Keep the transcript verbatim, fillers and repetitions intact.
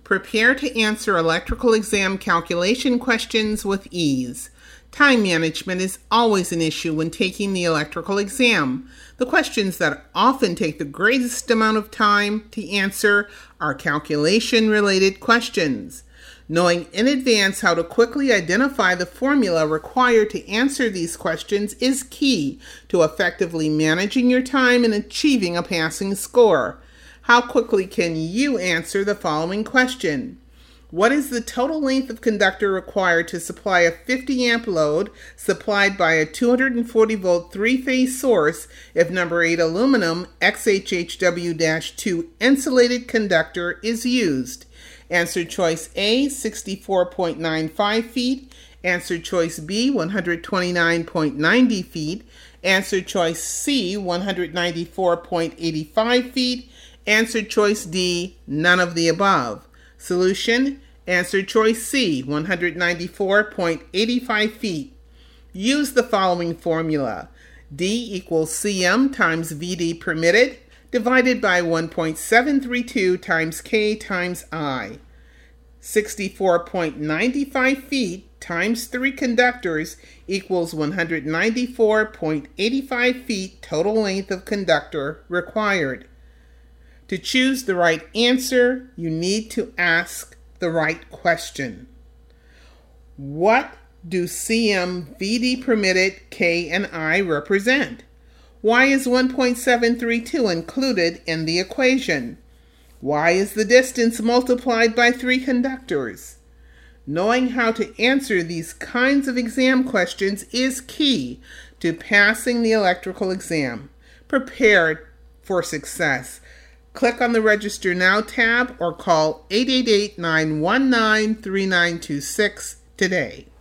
Prepare to answer electrical exam calculation questions with ease. Time management is always an issue when taking the electrical exam. The questions that often take the greatest amount of time to answer are calculation-related questions. Knowing in advance how to quickly identify the formula required to answer these questions is key to effectively managing your time and achieving a passing score. How quickly can you answer the following question? What is the total length of conductor required to supply a fifty amp load supplied by a two hundred forty volt three-phase source if number eight aluminum X H H W two insulated conductor is used? Answer choice A, sixty-four point nine five feet. Answer choice B, one hundred twenty-nine point nine zero feet. Answer choice C, one hundred ninety-four point eight five feet. Answer choice D, none of the above. Solution: answer choice C, one hundred ninety-four point eight five feet. Use the following formula. D equals C M times V D permitted divided by one point seven three two times K times I. sixty-four point nine five feet times three conductors equals one hundred ninety-four point eight five feet total length of conductor required. To choose the right answer, you need to ask the right question. What do C M, V D permitted, K, and I represent? Why is one point seven three two included in the equation? Why is the distance multiplied by three conductors? Knowing how to answer these kinds of exam questions is key to passing the electrical exam. Prepare for success. Click on the Register Now tab or call eight eight eight, nine one nine, three nine two six today.